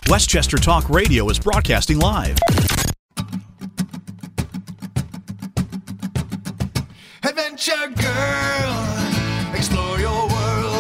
Westchester Talk Radio is broadcasting live. Adventure Girl, explore your world.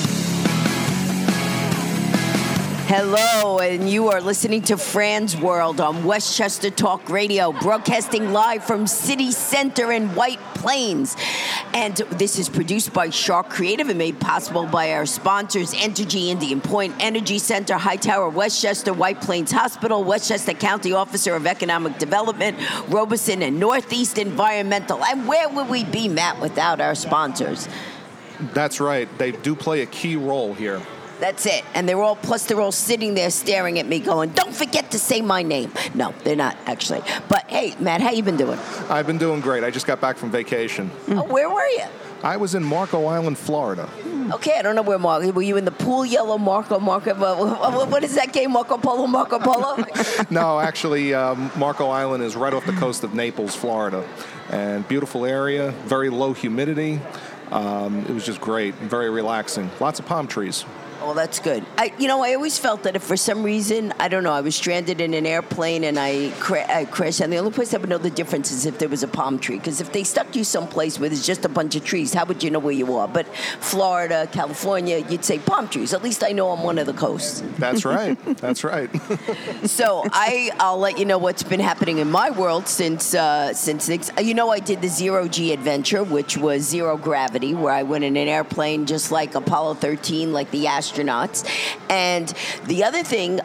Hello, and you are listening to Fran's World on Westchester Talk Radio, broadcasting live from City Center in White Plains. And this is produced by Shark Creative and made possible by our sponsors, Entergy Indian Point Energy Center, Hightower Westchester, White Plains Hospital, Westchester County Officer of Economic Development, Robeson and Northeast Environmental. And where would we be, Matt, without our sponsors? That's right. They do play a key role here. That's it. And they're all sitting there staring at me going, don't forget to say my name. No, they're not, actually. But, hey, Matt, how you been doing? I've been doing great. I just got back from vacation. Oh, where were you? I was in Marco Island, Florida. Okay, I don't know where Marco. Were you in the pool yellow Marco? What is that game, Marco Polo? No, actually, Marco Island is right off the coast of Naples, Florida. And beautiful area, very low humidity. It was just great, very relaxing. Lots of palm trees. Well, that's good. I always felt that if for some reason, I don't know, I was stranded in an airplane and I crashed, and the only place I would know the difference is if there was a palm tree. Because if they stuck you someplace where there's just a bunch of trees, how would you know where you are? But Florida, California, you'd say palm trees. At least I know I'm one of the coasts. That's right. That's right. So I'll let you know what's been happening in my world since I did the Zero G adventure, which was zero gravity, where I went in an airplane just like Apollo 13, like the astronauts. And the other thing,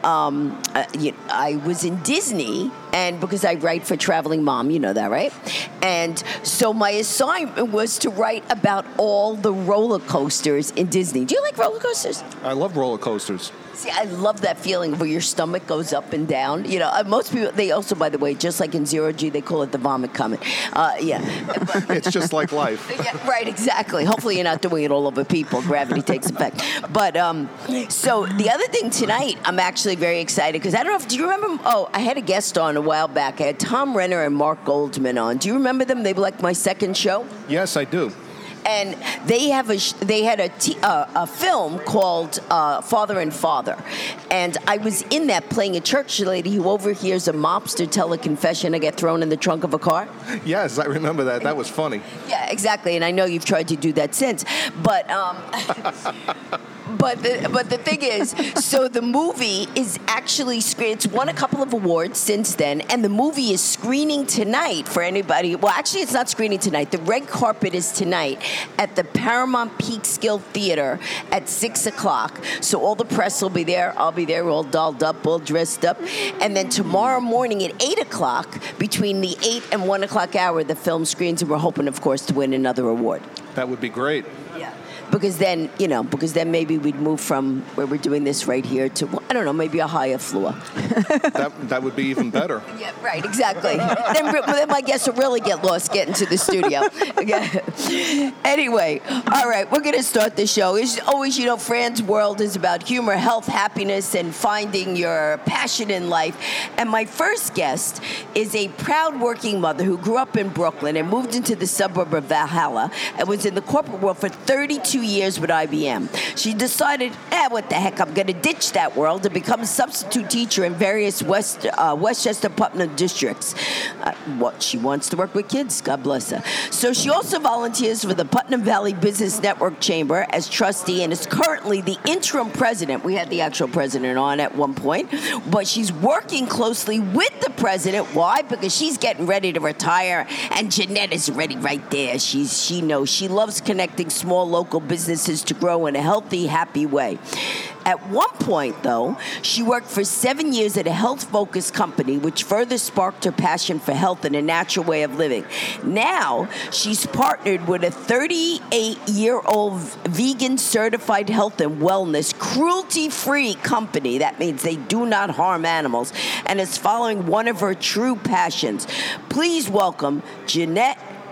I was in Disney, and because I write for Traveling Mom, you know that, right? And so my assignment was to write about all the roller coasters in Disney. Do you like roller coasters? I love roller coasters. See, I love that feeling where your stomach goes up and down. You know, most people, they also, by the way, just like in Zero G, they call it the vomit comet. It's just like life. Yeah, right, exactly. Hopefully you're not doing it all over people. Gravity takes effect. But, so the other thing tonight, I'm actually very excited because I don't know do you remember, I had a guest on a while back. I had Tom Renner and Mark Goldman on. Do you remember them? They were like my second show. Yes, I do. And they had a film called Father and Father. And I was in that playing a church lady who overhears a mobster tell a confession and get thrown in the trunk of a car. Yes, I remember that. That was funny. Yeah, exactly. And I know you've tried to do that since. But But the thing is, so the movie is actually it's won a couple of awards since then, and the movie is screening tonight for anybody. Well, actually, it's not screening tonight. The red carpet is tonight at the Paramount Peekskill Theater at 6 o'clock. So all the press will be there. I'll be there, all dolled up, all dressed up. And then tomorrow morning at 8 o'clock, between the 8 and 1 o'clock hour, the film screens, and we're hoping, of course, to win another award. That would be great. Yeah. Because then maybe we'd move from where we're doing this right here to, I don't know, maybe a higher floor. That would be even better. Yeah, right, exactly. then my guests will really get lost getting to the studio. Anyway, all right, we're going to start the show. As always, Fran's World is about humor, health, happiness, and finding your passion in life. And my first guest is a proud working mother who grew up in Brooklyn and moved into the suburb of Valhalla and was in the corporate world for 32 years with IBM. She decided, what the heck, I'm going to ditch that world and become a substitute teacher in various Westchester Putnam districts. What she wants to work with kids, God bless her. So she also volunteers for the Putnam Valley Business Network Chamber as trustee and is currently the interim president. We had the actual president on at one point, but she's working closely with the president. Why? Because she's getting ready to retire, and Jeanette is ready right there. She knows. She loves connecting small local businesses to grow in a healthy, happy way. At one point, though, she worked for 7 years at a health-focused company, which further sparked her passion for health and a natural way of living. Now, she's partnered with a 38-year-old vegan certified health and wellness, cruelty-free company. That means they do not harm animals, and is following one of her true passions. Please welcome Jeanette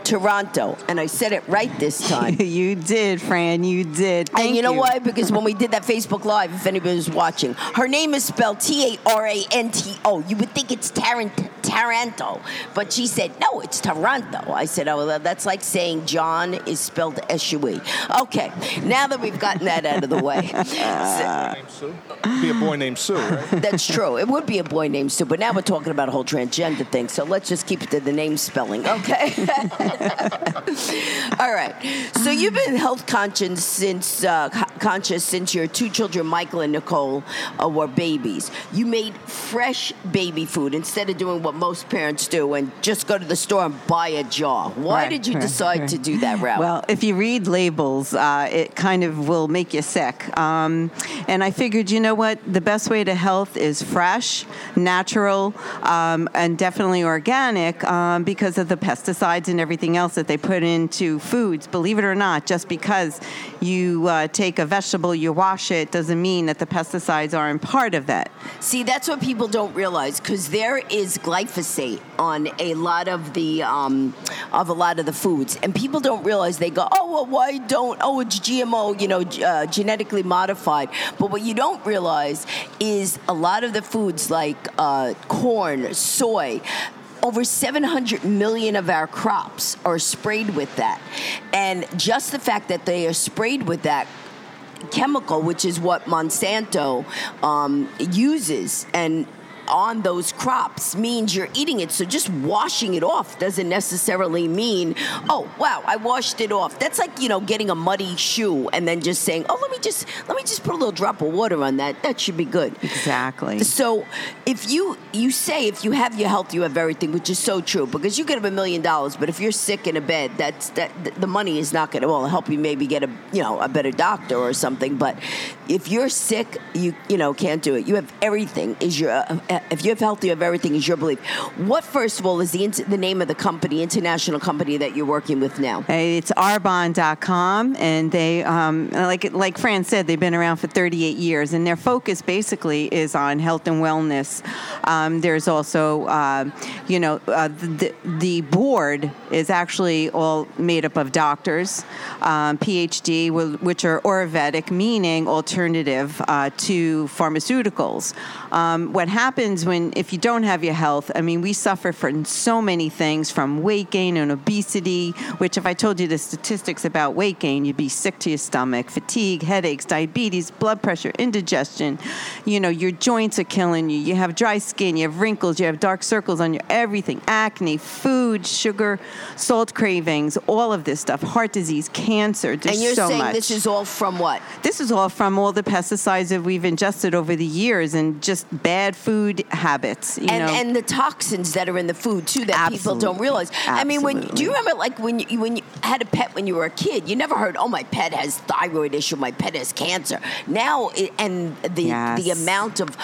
Toronto, and I said it right this time. You did, Fran. You did. Thank And you know why? Because when we did that Facebook Live, if anybody was watching, her name is spelled Taranto. You would think it's Taranto, but she said, no, it's Toronto. I said, oh, well, that's like saying John is spelled S-U-E. Okay, now that we've gotten that out of the way. Be a boy named Sue, right? That's true. It would be a boy named Sue, but now we're talking about a whole transgender thing, so let's just keep it to the name spelling, okay? All right. So you've been health conscious since your two children, Michael and Nicole, were babies. You made fresh baby food instead of doing what most parents do and just go to the store and buy a jar. Why did you decide to do that route? Well, if you read labels, it kind of will make you sick. And I figured, you know what? The best way to health is fresh, natural, and definitely organic because of the pesticides and everything else that they put into foods. Believe it or not, just because you take a vegetable, you wash it, doesn't mean that the pesticides aren't part of that. See, that's what people don't realize, because there is glyphosate on a lot of the foods, and people don't realize. They go, oh, well, why don't? Oh, it's GMO, genetically modified. But what you don't realize is a lot of the foods like corn, soy. Over 700 million of our crops are sprayed with that. And just the fact that they are sprayed with that chemical, which is what Monsanto uses, and on those crops means you're eating it. So just washing it off doesn't necessarily mean, oh, wow, I washed it off. That's like, getting a muddy shoe and then just saying, oh, let me just put a little drop of water on that. That should be good. Exactly. So if you say if you have your health, you have everything, which is so true, because you could have $1 million, but if you're sick in a bed, the money is not going to help you maybe get a better doctor or something. But if you're sick, you can't do it. You have everything. If you have health, you have everything, is your belief. What, first of all, is the name of the company, international company that you're working with now? It's Arbonne.com, and they, like Fran said, they've been around for 38 years, and their focus basically is on health and wellness. There's also, the board is actually all made up of doctors, PhD, which are Ayurvedic, meaning alternative to pharmaceuticals. What happens if you don't have your health, we suffer from so many things, from weight gain and obesity, which if I told you the statistics about weight gain, you'd be sick to your stomach, fatigue, headaches, diabetes, blood pressure, indigestion. Your joints are killing you. You have dry skin, you have wrinkles, you have dark circles on your everything, acne, food, sugar, salt cravings, all of this stuff, heart disease, cancer, there's so much. And you're saying much. This is all from what? This is all from all the pesticides that we've ingested over the years and just bad food habits, and the toxins that are in the food too that people don't realize. Absolutely. Do you remember when you had a pet when you were a kid? You never heard, oh, my pet has thyroid issue, my pet has cancer. Now, the amount of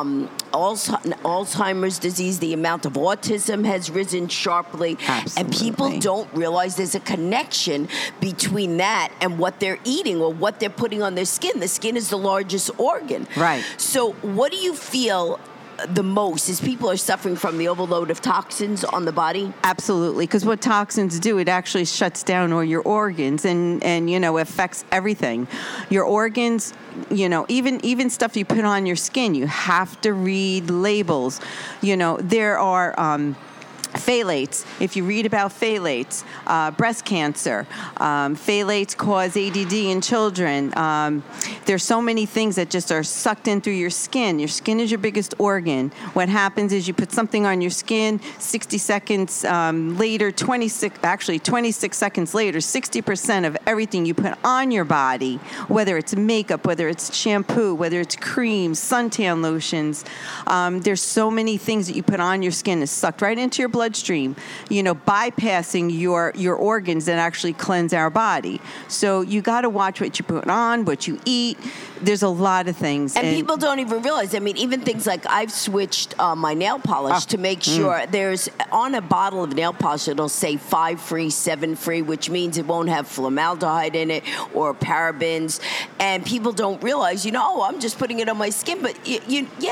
Alzheimer's disease, the amount of autism has risen sharply. Absolutely. And people don't realize there's a connection between that and what they're eating or what they're putting on their skin. The skin is the largest organ. Right. So what do you feel the most is people are suffering from the overload of toxins on the body? Absolutely, because what toxins do, it actually shuts down all your organs and affects everything. Your organs, even stuff you put on your skin, you have to read labels. There are phthalates. If you read about phthalates, breast cancer, phthalates cause ADD in children. There's so many things that just are sucked in through your skin. Your skin is your biggest organ. What happens is you put something on your skin, 60 seconds later, 26 seconds later, 60% of everything you put on your body, whether it's makeup, whether it's shampoo, whether it's creams, suntan lotions, there's so many things that you put on your skin is sucked right into your bloodstream, bypassing your organs that actually cleanse our body. So you got to watch what you put on, what you eat. There's a lot of things. And people don't even realize, even things like I've switched my nail polish to make sure there's, on a bottle of nail polish, it'll say 5 free, 7 free, which means it won't have formaldehyde in it or parabens. And people don't realize, I'm just putting it on my skin. But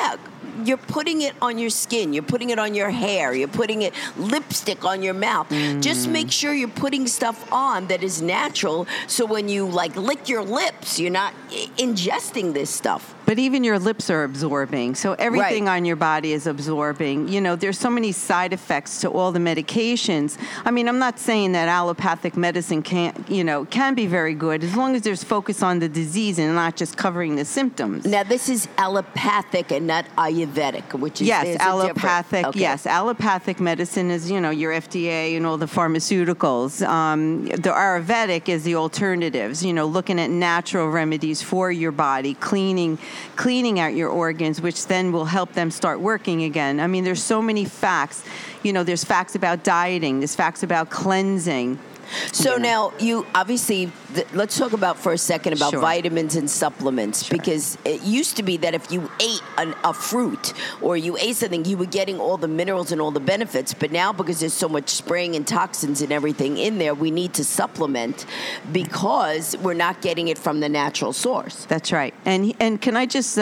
you're putting it on your skin, you're putting it on your hair, you're putting it lipstick on your mouth. Just make sure you're putting stuff on that is natural, so when you like lick your lips, you're not ingesting this stuff. But even your lips are absorbing. So everything on your body is absorbing. You know, there's so many side effects to all the medications. I mean, I'm not saying that allopathic medicine can be very good as long as there's focus on the disease and not just covering the symptoms. Now, this is allopathic and not Ayurvedic, which is yes, allopathic. Okay. Yes, allopathic medicine is, you know, your FDA and all the pharmaceuticals. The Ayurvedic is the alternatives, you know, looking at natural remedies for your body, cleaning out your organs, which then will help them start working again. I mean, there's so many facts. You know, there's facts about dieting. There's facts about cleansing. So now you obviously, let's talk about for a second about Sure. vitamins and supplements, because it used to be that if you ate a fruit or you ate something, you were getting all the minerals and all the benefits. But now, because there's so much spraying and toxins and everything in there, we need to supplement because we're not getting it from the natural source. That's right. And can I just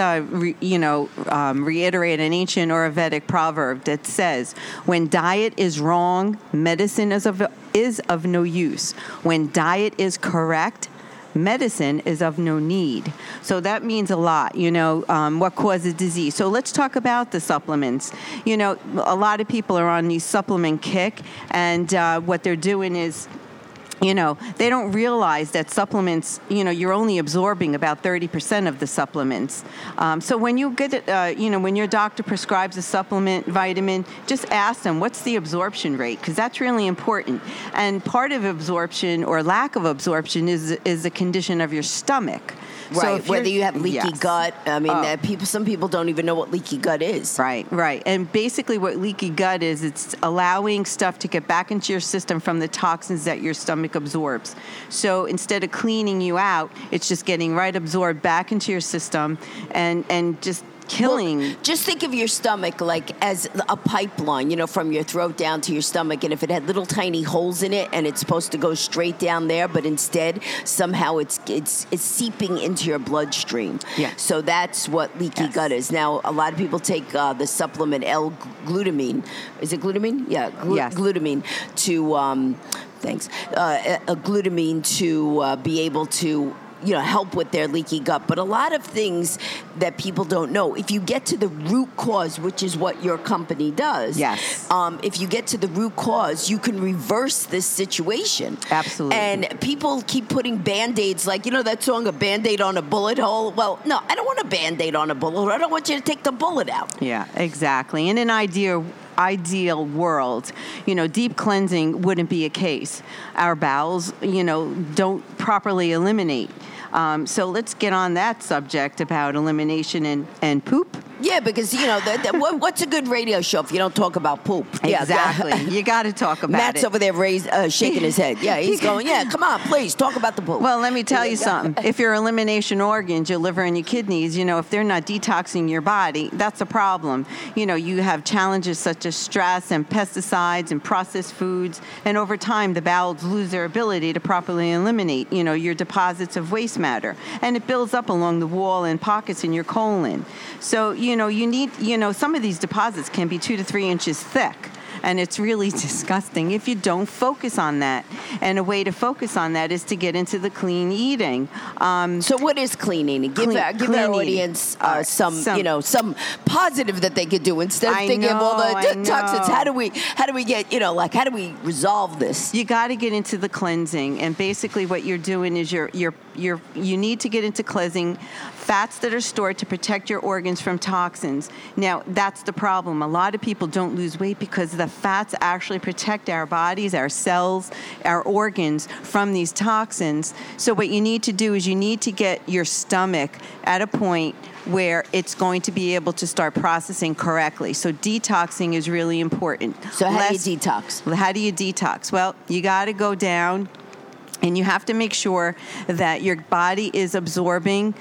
reiterate an ancient Ayurvedic proverb that says, when diet is wrong, medicine is of no use. When diet is correct, medicine is of no need. So that means a lot, you know, what causes disease. So let's talk about the supplements. You know, a lot of people are on these supplement kick, and what they're doing is, you know, they don't realize that supplements, you know, you're only absorbing about 30% of the supplements. So when you get it, when your doctor prescribes a supplement, vitamin, just ask them, what's the absorption rate? Because that's really important. And part of absorption or lack of absorption is the condition of your stomach. Right, So if whether you're- you have leaky Yes. gut. I mean, some people don't even know what leaky gut is. Right. And basically what leaky gut is, it's allowing stuff to get back into your system from the toxins that your stomach absorbs. So instead of cleaning you out, it's just getting right absorbed back into your system and just killing. Well, just think of your stomach like as a pipeline, you know, from your throat down to your stomach. And if it had little tiny holes in it and it's supposed to go straight down there, but instead somehow it's seeping into your bloodstream. Yeah. So that's what leaky gut is. Now, a lot of people take the supplement L-glutamine. Is it glutamine? Yeah, Yes. glutamine to, thanks, glutamine to be able to, you know, help with their leaky gut. But a lot of things that people don't know, if you get to the root cause, which is what your company does, Yes. If you get to the root cause, you can reverse this situation. Absolutely. And people keep putting Band-Aids, like, you know that song, a Band-Aid on a bullet hole? Well, no, I don't want a Band-Aid on a bullet hole. I don't want you to take the bullet out. Yeah, exactly. In an ideal world, you know, deep cleansing wouldn't be a case. Our bowels, you know, don't properly eliminate. So let's get on that subject about elimination and poop. Yeah, because, you know, what's a good radio show if you don't talk about poop? Exactly. Yeah. You got to talk about Matt's it. over there shaking his head. Yeah, he's going, yeah, come on, please, talk about the poop. Well, let me tell you something. If your elimination organs, your liver and your kidneys, you know, if they're not detoxing your body, that's a problem. You know, you have challenges such as stress and pesticides and processed foods, and over time, the bowels lose their ability to properly eliminate, you know, your deposits of waste matter, and it builds up along the wall and pockets in your colon. So, you know, you need, you know, some of these deposits can be 2 to 3 inches thick. And it's really disgusting if you don't focus on that. And a way to focus on that is to get into the clean eating. So what is clean eating? Give Clean our eating. audience some positive that they could do instead of I thinking of all the know, toxins. I How do we get, you know, like, how do we resolve this? You got to get into the cleansing, and basically what you're doing is you need to get into cleansing fats that are stored to protect your organs from toxins. Now, that's the problem. A lot of people don't lose weight because the fats actually protect our bodies, our cells, our organs from these toxins. So what you need to do is you need to get your stomach at a point where it's going to be able to start processing correctly. So detoxing is really important. So how do you detox? How do you detox? Well, you got to go down, and you have to make sure that your body is absorbing,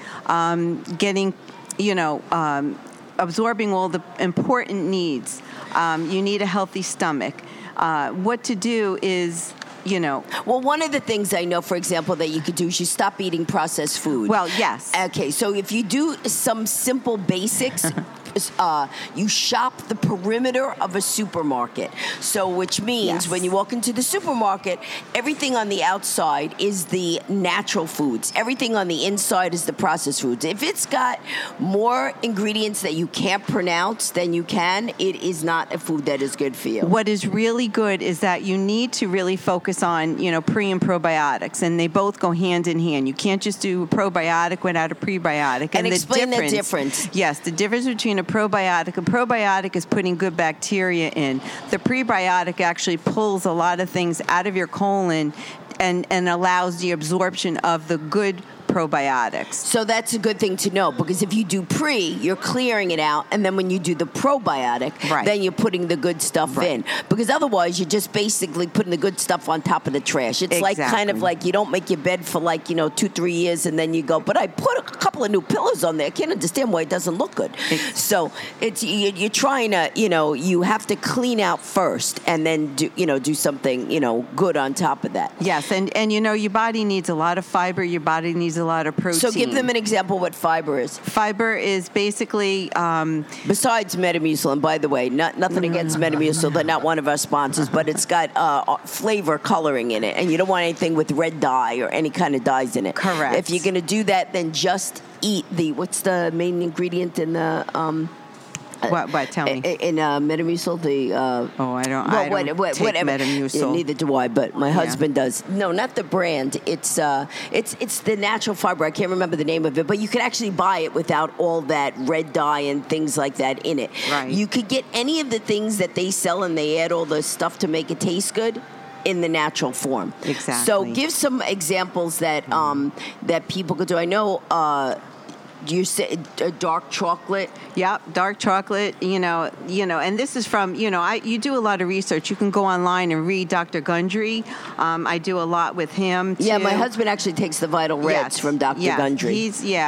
absorbing all the important needs. You need a healthy stomach. What to do is, you know. Well, one of the things I know, for example, that you could do is you stop eating processed food. Well, yes. Okay, so if you do some simple basics, you shop the perimeter of a supermarket. So, which means Yes. when you walk into the supermarket, everything on the outside is the natural foods. Everything on the inside is the processed foods. If it's got more ingredients that you can't pronounce than you can, it is not a food that is good for you. What is really good is that you need to really focus on, pre and probiotics, and they both go hand in hand. You can't just do a probiotic without a prebiotic. And explain the difference. Yes, the difference between a probiotic is putting good bacteria in. The prebiotic actually pulls a lot of things out of your colon and allows the absorption of the good probiotics. So that's a good thing to know, because if you do you're clearing it out, and then when you do the probiotic, Right. then you're putting the good stuff in. Because otherwise, you're just basically putting the good stuff on top of the trash. It's like kind of Exactly. like you don't make your bed for 2-3 years, and then you go, but I put a couple of new pillows on there. I can't understand why it doesn't look good. So you're trying to, you have to clean out first, and then do something, good on top of that. Yes, and your body needs a lot of fiber. Your body needs a lot of protein. So give them an example what fiber is. Fiber is basically Besides Metamucil, and by the way, nothing against Metamucil, they're not one of our sponsors, but it's got flavor coloring in it, and you don't want anything with red dye or any kind of dyes in it. Correct. If you're going to do that, then just eat what's the main ingredient in the what? Tell me. in Metamucil, the I don't take whatever. Metamucil. Neither do I, but my husband does. No, not the brand. It's the natural fiber. I can't remember the name of it, but you can actually buy it without all that red dye and things like that in it. Right. You could get any of the things that they sell, and they add all the stuff to make it taste good in the natural form. Exactly. So give some examples that that people could do. I know. You say dark chocolate. Yep, dark chocolate. And this is from you do a lot of research. You can go online and read Dr. Gundry. I do a lot with him. Too. Yeah, my husband actually takes the Vital Reds from Dr. Gundry.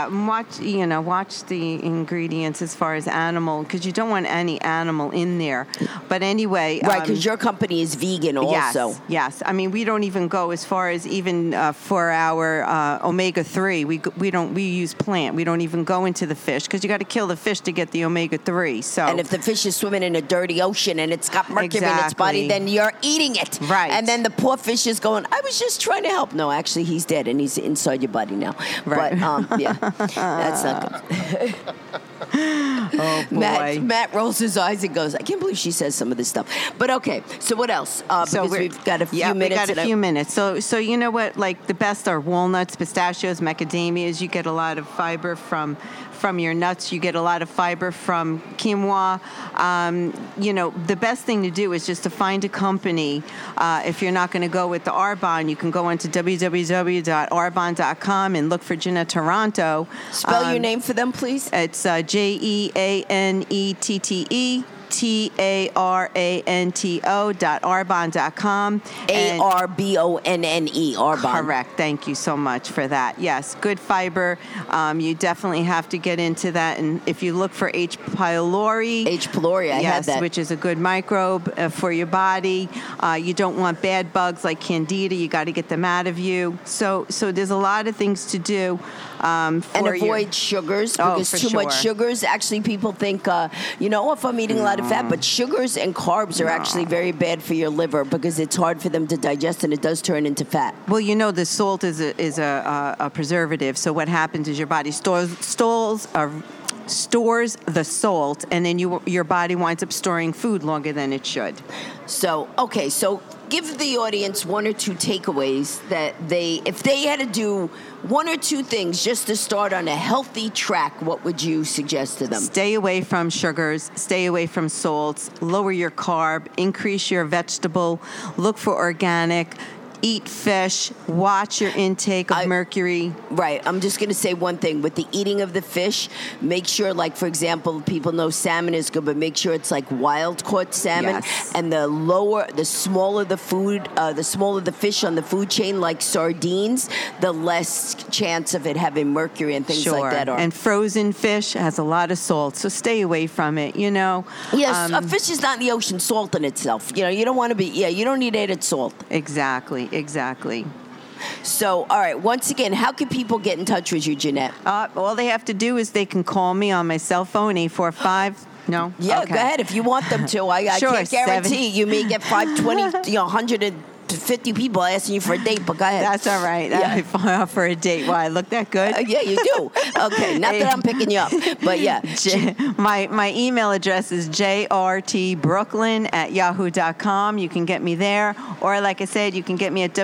Watch the ingredients as far as animal, because you don't want any animal in there. But anyway, right? Because your company is vegan also. Yes. I mean, we don't even go as far as even for our omega-3. We use plant. We don't even go into the fish, because you got to kill the fish to get the omega-3. So, and if the fish is swimming in a dirty ocean and it's got mercury in its body, then you're eating it. Right. And then the poor fish is going, I was just trying to help. No, actually, he's dead, and he's inside your body now. Right. But, that's not good. oh boy. Matt rolls his eyes and goes, I can't believe she says some of this stuff. But okay, so what else? Because we've got a few minutes. We got a few minutes. So you know what? Like the best are walnuts, pistachios, macadamias. You get a lot of fiber from your nuts. You get a lot of fiber from quinoa. The best thing to do is just to find a company. If you're not going to go with the Arbonne, you can go onto www.arbonne.com and look for Jenna Taranto. Spell your name for them, please. It's JeanetTe. TARANTO.arbonne.com. ARBONNE, Arbonne. Correct. Thank you so much for that. Yes, good fiber. You definitely have to get into that. And if you look for H. pylori. H. pylori, I had that. Which is a good microbe for your body. You don't want bad bugs like Candida. You got to get them out of you. So there's a lot of things to do. And avoid sugars, because too much sugars, actually people think, if I'm eating a lot of fat, but sugars and carbs are actually very bad for your liver, because it's hard for them to digest, and it does turn into fat. Well, the salt is a preservative. So what happens is your body stores the salt, and then your body winds up storing food longer than it should. So give the audience one or two takeaways that if they had to do one or two things just to start on a healthy track, what would you suggest to them? Stay away from sugars, stay away from salts, lower your carb, increase your vegetable, look for organic, eat fish, watch your intake of mercury. Right. I'm just going to say one thing. With the eating of the fish, make sure, like, for example, people know salmon is good, but make sure it's like wild-caught salmon. Yes. And the smaller the food, the smaller the fish on the food chain, like sardines, the less chance of it having mercury and things like that. And frozen fish has a lot of salt, so stay away from it, Yes, a fish is not in the ocean salt in itself. You don't want to be, you don't need added salt. Exactly. So, all right, once again, how can people get in touch with you, Jeanette? All they have to do is they can call me on my cell phone, 845. No? Yeah, Okay. go ahead if you want them to. I Sure, can't guarantee you may get 520, 150 people asking you for a date, but go ahead. That's all right. Yeah. For a date. Why? I look that good? Yeah, you do. Okay, not that I'm picking you up, but yeah. My email address is jrtbrooklyn@yahoo.com. You can get me there. Or like I said, you can get me at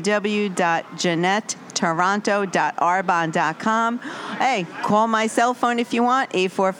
www.JeanetteToronto.arbonne.com. Hey, call my cell phone if you want,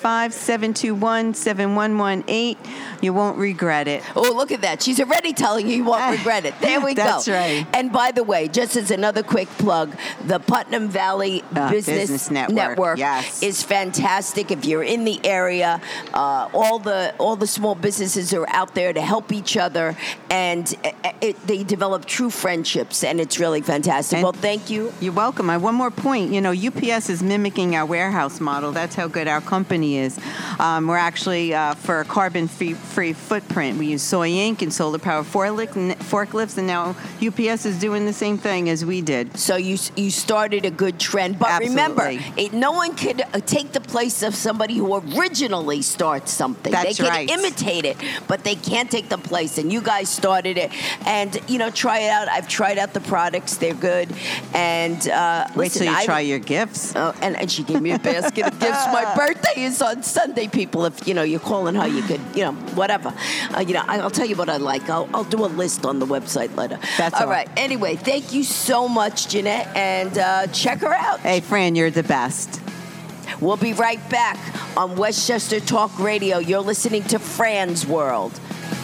845-721-7118. You won't regret it. Oh, look at that. She's already telling you won't regret it. There we go. That's right. And by the way, just as another quick plug, the Putnam Valley Business Network yes. is fantastic. If you're in the area, all the small businesses are out there to help each other, and they develop true friendships, and it's really fantastic. And well, thank you. You're welcome. I have one more point. UPS is mimicking our warehouse model. That's how good our company is. We're actually, for a carbon-free footprint, we use soy ink and solar power forklifts, and now UPS is doing the same thing as we did. So you started a good trend. But Absolutely. remember, no one could take the place of somebody who originally starts something. That's they can right. imitate it, but they can't take the place. And you guys started it. And, try it out. I've tried out the products. They're good. And Wait till you try your gifts. And she gave me a basket of gifts. My birthday is on Sunday, people. If, you're calling her, you could, whatever. I'll tell you what I like. I'll do a list on the website later. That's all right. Anyway, thank you so much, Jeanette, and check her out. Hey, Fran, you're the best. We'll be right back on Westchester Talk Radio. You're listening to Fran's World.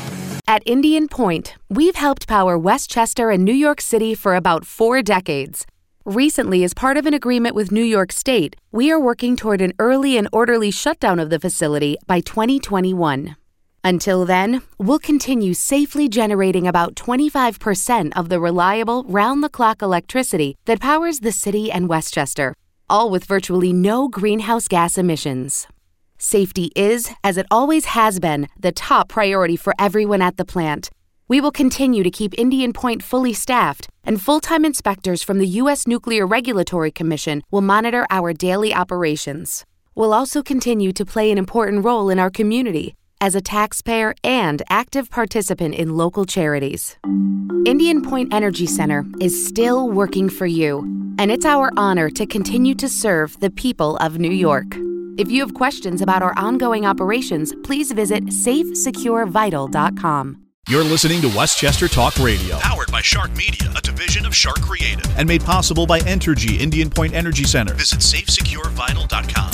At Indian Point, we've helped power Westchester and New York City for about 4 decades. Recently, as part of an agreement with New York State, we are working toward an early and orderly shutdown of the facility by 2021. Until then, we'll continue safely generating about 25% of the reliable, round-the-clock electricity that powers the city and Westchester, all with virtually no greenhouse gas emissions. Safety is, as it always has been, the top priority for everyone at the plant. We will continue to keep Indian Point fully staffed, and full-time inspectors from the U.S. Nuclear Regulatory Commission will monitor our daily operations. We'll also continue to play an important role in our community as a taxpayer and active participant in local charities. Indian Point Energy Center is still working for you, and it's our honor to continue to serve the people of New York. If you have questions about our ongoing operations, please visit safesecurevital.com. You're listening to Westchester Talk Radio, powered by Shark Media, a division of Shark Creative, and made possible by Entergy Indian Point Energy Center. Visit safesecurevital.com.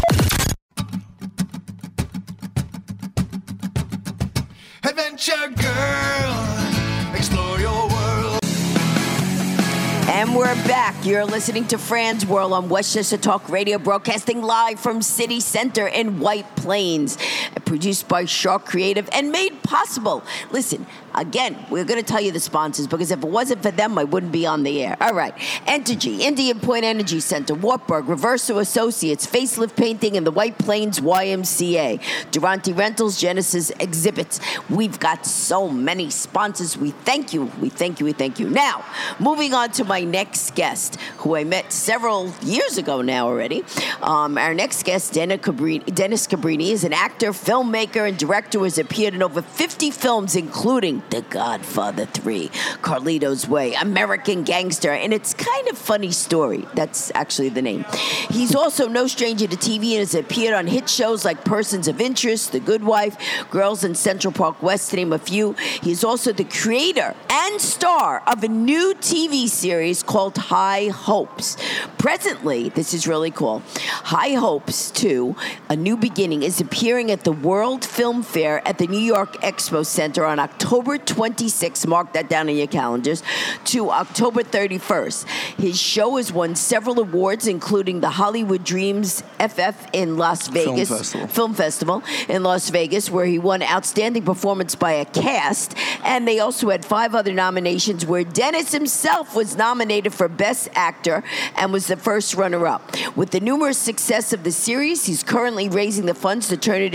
Adventure Girl, explore your world. And we're back. You're listening to Fran's World on Westchester Talk Radio, broadcasting live from City Center in White Plains. Produced by Shark Creative and made possible. Listen, again, we're going to tell you the sponsors, because if it wasn't for them, I wouldn't be on the air. All right. Entergy, Indian Point Energy Center, Wartburg, Reverso Associates, Facelift Painting, and the White Plains YMCA. Durante Rentals, Genesis Exhibits. We've got so many sponsors. We thank you. We thank you. We thank you. Now, moving on to my next guest, who I met several years ago now already. Our next guest, Dennis Cabrini, is an actor, filmmaker, and director who has appeared in over 50 films, including The Godfather 3, Carlito's Way, American Gangster, and it's kind of funny story. That's actually the name. He's also no stranger to TV and has appeared on hit shows like Persons of Interest, The Good Wife, Girls in Central Park West, to name a few. He's also the creator and star of a new TV series called High Hopes. Presently, this is really cool, High Hopes 2, A New Beginning, is appearing at the World Film Fair at the New York Expo Center on October 26th, mark that down in your calendars, to October 31st. His show has won several awards, including the Hollywood Dreams FF in Las Vegas, Film Festival in Las Vegas, where he won Outstanding Performance by a Cast, and they also had 5 other nominations, where Dennis himself was nominated for Best Actor and was the first runner-up. With the numerous success of the series, he's currently raising the funds to turn it into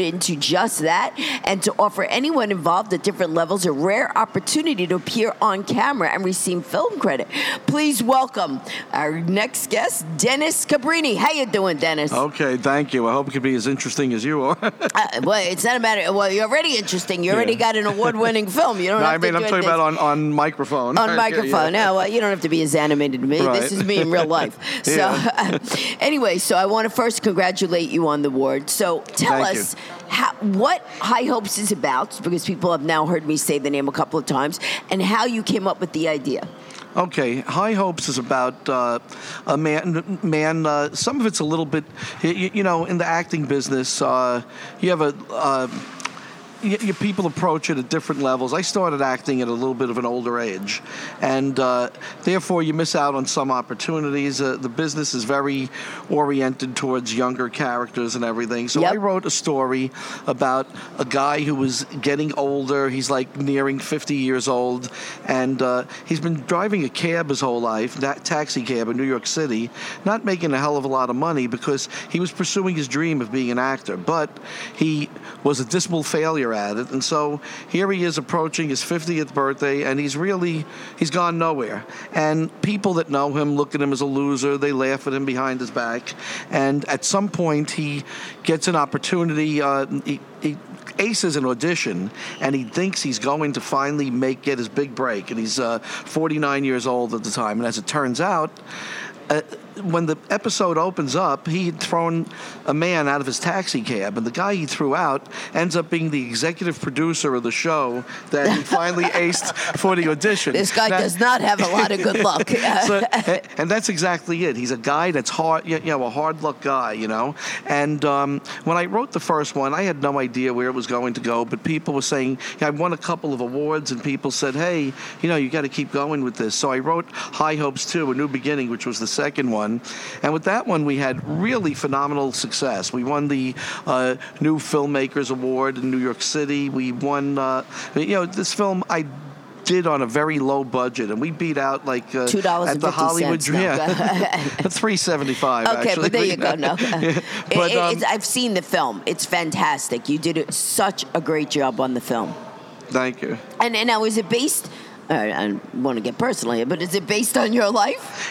just that and to offer anyone involved at different levels a rare opportunity to appear on camera and receive film credit. Please welcome our next guest, Dennis Cabrini. How you doing, Dennis? Okay, thank you. I hope it can be as interesting as you are. Well, it's not a matter. Well, you're already interesting. You already got an award-winning film. You don't have to do I'm talking about on microphone. On microphone. Yeah. No, you don't have to be as animated as me. Right. This is me in real life. So, anyway, so I want to first congratulate you on the award. So tell Thank us what High Hopes is about, because people have now heard me say the name a couple of times, and how you came up with the idea. Okay, High Hopes is about a man. Some of it's a little bit, in the acting business. You have your people approach it at different levels. I started acting at a little bit of an older age, and therefore you miss out on some opportunities. The business is very oriented towards younger characters and everything. So I wrote a story about a guy who was getting older. He's like nearing 50 years old, and he's been driving a cab his whole life, that taxi cab in New York City, not making a hell of a lot of money because he was pursuing his dream of being an actor, but he was a dismal failure at it, and so here he is approaching his 50th birthday, and he's gone nowhere. And people that know him look at him as a loser. They laugh at him behind his back, and at some point he gets an opportunity. He aces an audition, and he thinks he's going to finally get his big break, and he's 49 years old at the time. And as it turns out, when the episode opens up, he had thrown a man out of his taxi cab, and the guy he threw out ends up being the executive producer of the show that he finally aced for the audition. This guy does not have a lot of good luck. And that's exactly it. He's a guy that's hard, a hard luck guy, And when I wrote the first one, I had no idea where it was going to go, but people were saying, I won a couple of awards, and people said, hey, you got to keep going with this. So I wrote High Hopes 2, A New Beginning, which was the second one. And with that one, we had really phenomenal success. We won the New Filmmakers Award in New York City. We won, this film I did on a very low budget, and we beat out like $2.50 at the Hollywood Dream. $3.75. Okay, actually. but there you go. No, but, I've seen the film. It's fantastic. You did such a great job on the film. Thank you. And now, is it based? I don't want to get personal here, but is it based on your life?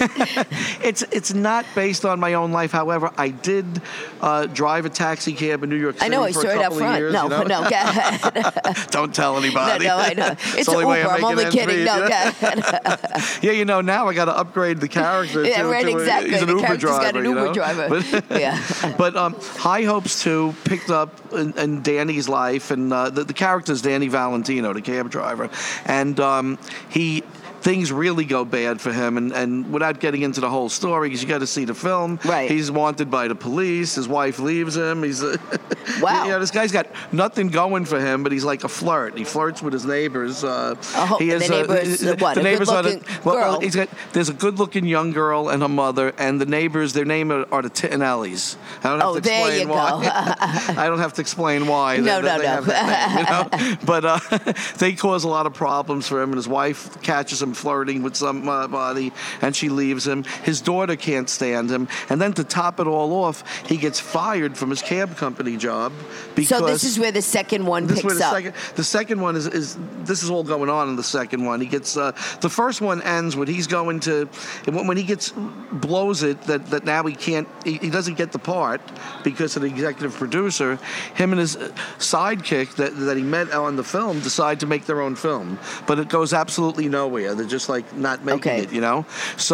It's not based on my own life. However, I did drive a taxi cab in New York City. I know. I for saw a it out couple front. of years, No, go ahead. Don't tell anybody. No, I know. It's an Uber. I'm only kidding. No, go ahead. Yeah, now I got to upgrade the character. Yeah, right, exactly. He's an the Uber driver. Got an Uber driver. But High Hopes 2 picked up in Danny's life, and the character is Danny Valentino, the cab driver, and things really go bad for him, and without getting into the whole story, because you got to see the film. Right. He's wanted by the police. His wife leaves him. He's wow. This guy's got nothing going for him, but he's like a flirt. He flirts with his neighbors. The neighbors, what? The neighbors are girl. There's a good-looking young girl and her mother, and the neighbors, their name are the Tittinellis. I don't have to explain why. I don't have to explain why. No. Have that name, But they cause a lot of problems for him, and his wife catches him flirting with somebody, and she leaves him. His daughter can't stand him, and then to top it all off, he gets fired from his cab company job because. So this is where the second one picks up. The second one is this is all going on in the second one. He gets the first one ends when he's going to when he blows it that now he doesn't get the part because of the executive producer. Him and his sidekick that he met on the film decide to make their own film, but it goes absolutely nowhere. They're just like not making it,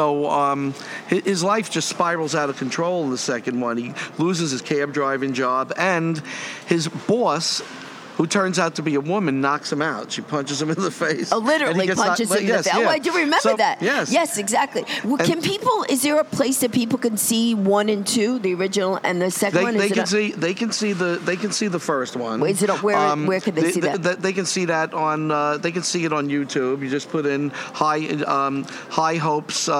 So his life just spirals out of control in the second one. He loses his cab driving job, and his boss, who turns out to be a woman, knocks him out. She punches him in the face. Oh, literally punches him in the face. Yeah. Oh, I do remember that. Yes, exactly. Well, is there a place that people can see 1 and 2, the original and the second one? They can see the first one. Where can they see that? They can see that on. They can see it on YouTube. You just put in High Hopes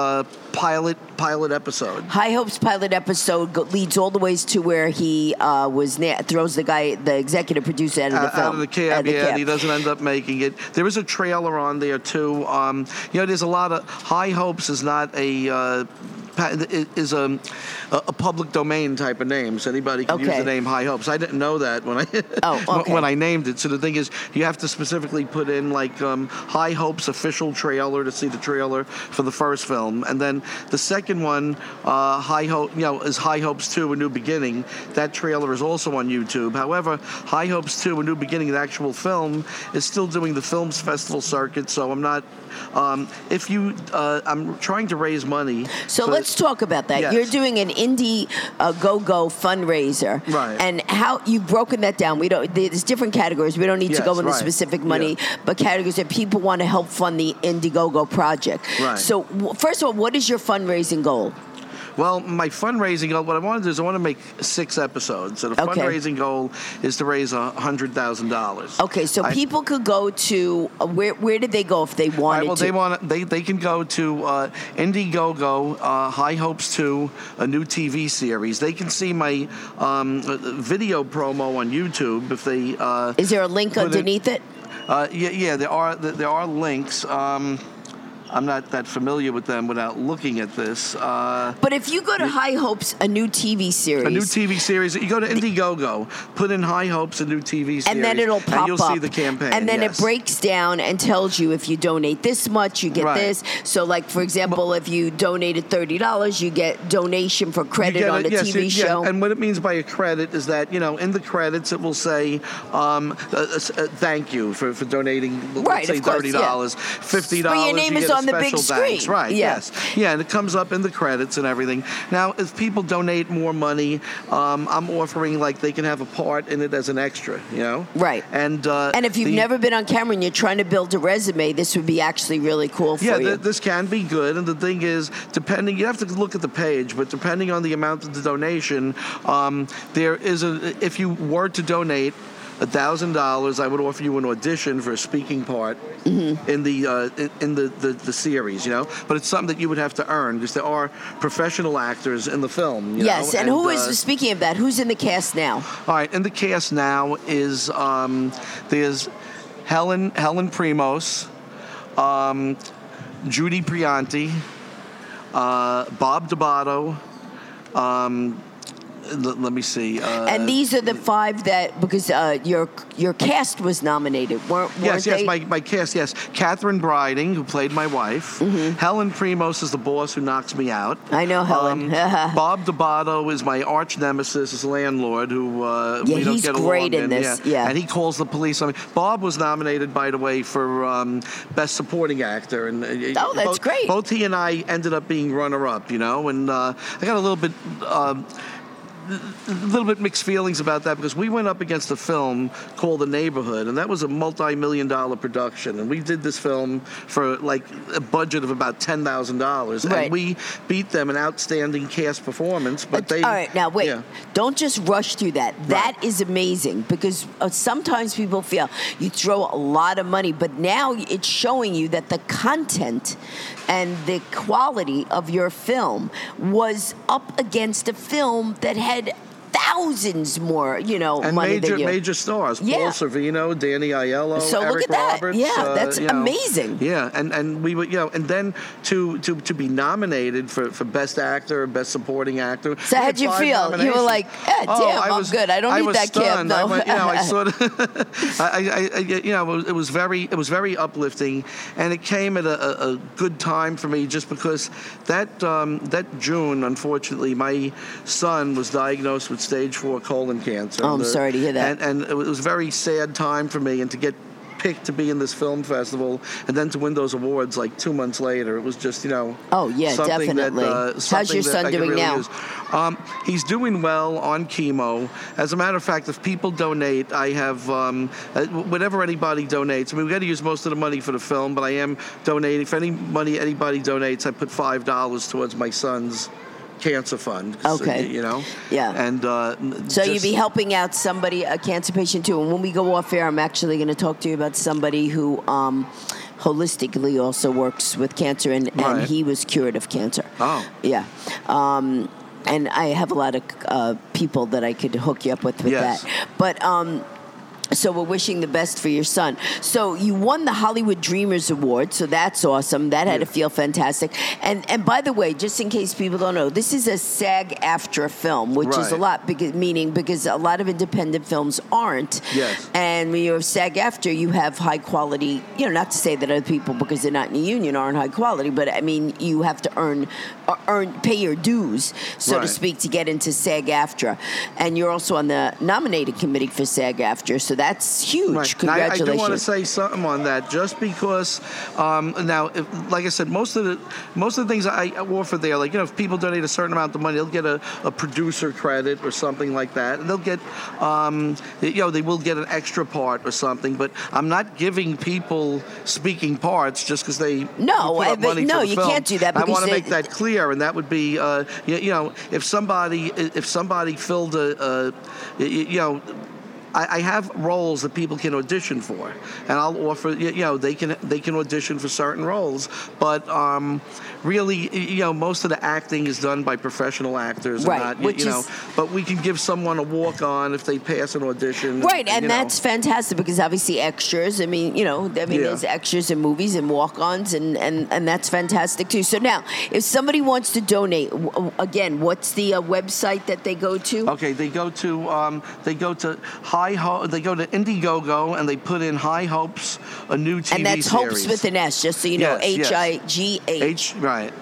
pilot episode. High Hopes pilot episode leads all the ways to where he throws the executive producer out of the film. Out of the cab, and he doesn't end up making it. There is a trailer on there too. There's a lot of High Hopes is not a is a public domain type of name, so anybody can use the name High Hopes. I didn't know that when when I named it. So the thing is, you have to specifically put in like High Hopes official trailer to see the trailer for the first film, and then the second one, High Hope, is High Hopes 2: A New Beginning. That trailer is also on YouTube. However, High Hopes 2: A New Beginning, the actual film, is still doing the Films Festival circuit. So I'm not. I'm trying to raise money. So let's talk about that. Yes. You're doing an Indiegogo fundraiser, right? And how you've broken that down. There's different categories. We don't need to go into specific money, but categories that people want to help fund the Indiegogo project. Right. So first of all, what is your fundraising goal? Well, my fundraising goal, what I want to do is I want to make 6 episodes. So the fundraising goal is to raise $100,000. Okay, so people could go to where did they go if they wanted to? They can go to Indiegogo, High Hopes 2, a new TV series. They can see my video promo on YouTube if they. Is there a link underneath it? Yeah, there are links. I'm not that familiar with them without looking at this. But if you go to High Hopes, a new TV series. A new TV series. You go to Indiegogo, put in High Hopes, a new TV series. And then it'll pop up. And you'll see the campaign. And then it breaks down and tells you if you donate this much, you get this. So, like, for example, if you donated $30, you get donation for credit on the TV show. And what it means by a credit is that, in the credits it will say, thank you for donating, let's say $30, $50. But your name is on the big screen. Right, yes. Yeah, and it comes up in the credits and everything. Now, if people donate more money, I'm offering, like, they can have a part in it as an extra, Right. And if you've never been on camera and you're trying to build a resume, this would be actually really cool for you. Yeah, this can be good. And the thing is, you have to look at the page, but depending on the amount of the donation, if you were to donate $1,000, I would offer you an audition for a speaking part in the series, But it's something that you would have to earn because there are professional actors in the film. Yes, and who is, speaking of that, who's in the cast now? All right, in the cast now is there's Helen Primos, Judy Prianti, Bob D'Abato. Let me see. And these are the 5 that, because your cast was nominated, weren't yes, they? my cast, yes. Catherine Briding, who played my wife. Helen Primos is the boss who knocks me out. I know Helen. Bob D'Abato is my arch nemesis, his landlord, who we don't get along. He's great in this. Yeah. And he calls the police on me. Bob was nominated, by the way, for Best Supporting Actor. And that's great. Both he and I ended up being runner-up, And I got a little bit mixed feelings about that because we went up against a film called The Neighborhood, and that was a multi-million-dollar production, and we did this film for like a budget of about $10,000, and we beat them, an outstanding cast performance. But all right, now wait, don't just rush through that. That is amazing because sometimes people feel you throw a lot of money, but now it's showing you that the content and the quality of your film was up against a film that had thousands more, and money than you. major stars. Paul Sorvino, Danny Aiello, so Eric look at that. Roberts. Yeah, that's amazing. Yeah, and we would, and then to be nominated for Best Actor, Best Supporting Actor. So how'd you feel? You were like, I'm good. I don't need that cab, though. I sort of, it was very uplifting, and it came at a good time for me just because that June, unfortunately, my son was diagnosed with stage 4 colon cancer. Oh, I'm sorry to hear that. And it was a very sad time for me, and to get picked to be in this film festival and then to win those awards like 2 months later, it was just, Oh, yeah, definitely. How's your son doing now? He's doing well on chemo. As a matter of fact, if people donate, I have, whatever anybody donates, we got to use most of the money for the film, but I am donating. If anybody donates, I put $5 towards my son's cancer fund. Okay. Yeah. And so you'd be helping out somebody, a cancer patient too. And when we go off air, I'm actually going to talk to you about somebody who holistically also works with cancer, and he was cured of cancer. Oh. Yeah. And I have a lot of people that I could hook you up with that. But So we're wishing the best for your son. So you won the Hollywood Dreamers Award, so that's awesome. That had to feel fantastic. And by the way, just in case people don't know, this is a SAG-AFTRA film, which is a lot, because a lot of independent films aren't. Yes. And when you're SAG-AFTRA, you have high quality, not to say that other people, because they're not in a union, aren't high quality, but I mean, you have to pay your dues, so to speak, to get into SAG-AFTRA. And you're also on the nominating committee for SAG-AFTRA, so that's huge. Right. Congratulations. I do want to say something on that, just because like I said, most of the things I offer there, like, if people donate a certain amount of money, they'll get a producer credit or something like that, and they'll get they will get an extra part or something. But I'm not giving people speaking parts just because they put up money for the you film. can't do that. I want to make that clear, and that would be if somebody filled I have roles that people can audition for, and I'll offer. They can audition for certain roles, but really, most of the acting is done by professional actors, right? And not, but we can give someone a walk-on if they pass an audition, right? And that's fantastic, because obviously extras. I mean, there's extras in movies and walk-ons, and that's fantastic too. So now, if somebody wants to donate, again, what's the website that they go to? Okay, they go to they go to Indiegogo, and they put in High Hopes, a new TV series. And that's Hopes with an S, just so you know. H-I-G-H. Right.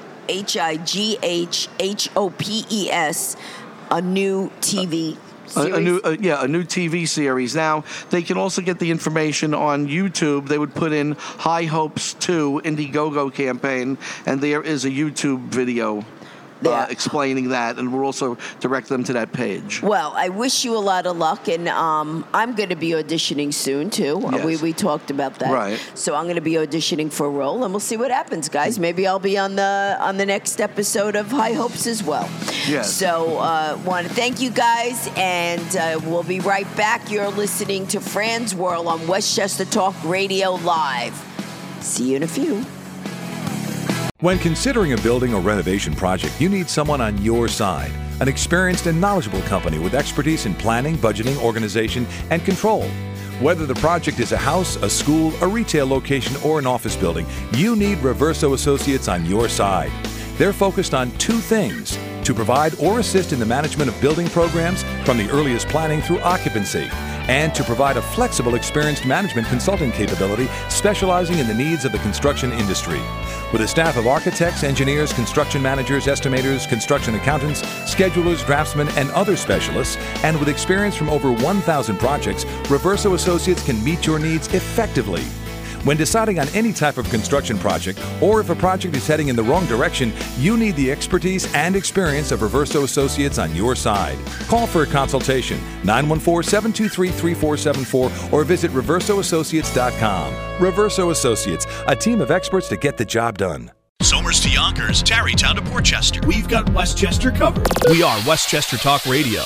H-I-G-H-H-O-P-E-S, a new TV series. A new TV series. Now, they can also get the information on YouTube. They would put in High Hopes 2 Indiegogo campaign, and there is a YouTube video explaining that, and we'll also direct them to that page. Well, I wish you a lot of luck, and I'm going to be auditioning soon too. Yes. We talked about that, right? So I'm going to be auditioning for a role, and we'll see what happens, guys. Maybe I'll be on the next episode of High Hopes as well. Yes. So want to thank you guys, and we'll be right back. You're listening to Fran's World on Westchester Talk Radio Live. See you in a few. When considering a building or renovation project, you need someone on your side. An experienced and knowledgeable company with expertise in planning, budgeting, organization, and control. Whether the project is a house, a school, a retail location, or an office building, you need Reverso Associates on your side. They're focused on two things: to provide or assist in the management of building programs from the earliest planning through occupancy, and to provide a flexible, experienced management consulting capability specializing in the needs of the construction industry. With a staff of architects, engineers, construction managers, estimators, construction accountants, schedulers, draftsmen, and other specialists, and with experience from over 1,000 projects, Reverso Associates can meet your needs effectively. When deciding on any type of construction project, or if a project is heading in the wrong direction, you need the expertise and experience of Reverso Associates on your side. Call for a consultation, 914-723-3474, or visit reversoassociates.com. Reverso Associates, a team of experts to get the job done. Somers to Yonkers, Tarrytown to Portchester. We've got Westchester covered. We are Westchester Talk Radio.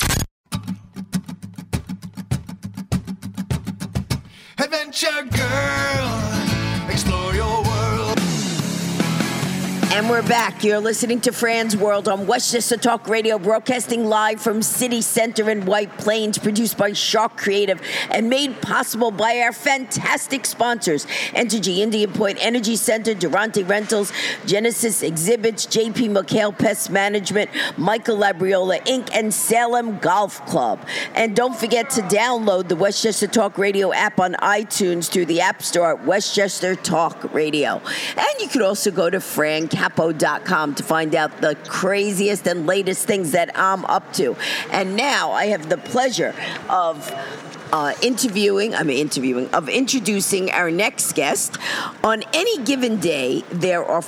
Adventure Girl, explore your world. And we're back. You're listening to Fran's World on Westchester Talk Radio, broadcasting live from City Center in White Plains, produced by Shark Creative and made possible by our fantastic sponsors: Entergy Indian Point Energy Center, Durante Rentals, Genesis Exhibits, JP McHale Pest Management, Michael Labriola Inc., and Salem Golf Club. And don't forget to download the Westchester Talk Radio app on iTunes through the App Store at Westchester Talk Radio. And you could also go to francapo.com to find out the craziest and latest things that I'm up to. And now I have the pleasure of introducing our next guest. On any given day, there are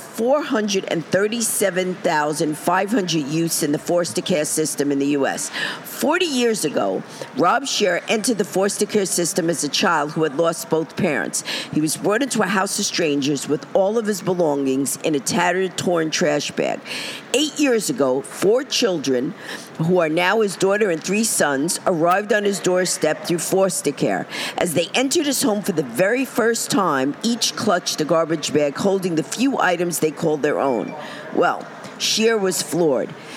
437,500 youths in the foster care system in the U.S. 40 years ago, Rob Scherer entered the foster care system as a child who had lost both parents. He was brought into a house of strangers with all of his belongings in a tattered, torn trash bag. 8 years ago, 4 children, who are now his daughter and 3 sons, arrived on his doorstep through foster care. As they entered his home for the very first time, each clutched a garbage bag holding the few items they called their own. Well, Scherer was floored.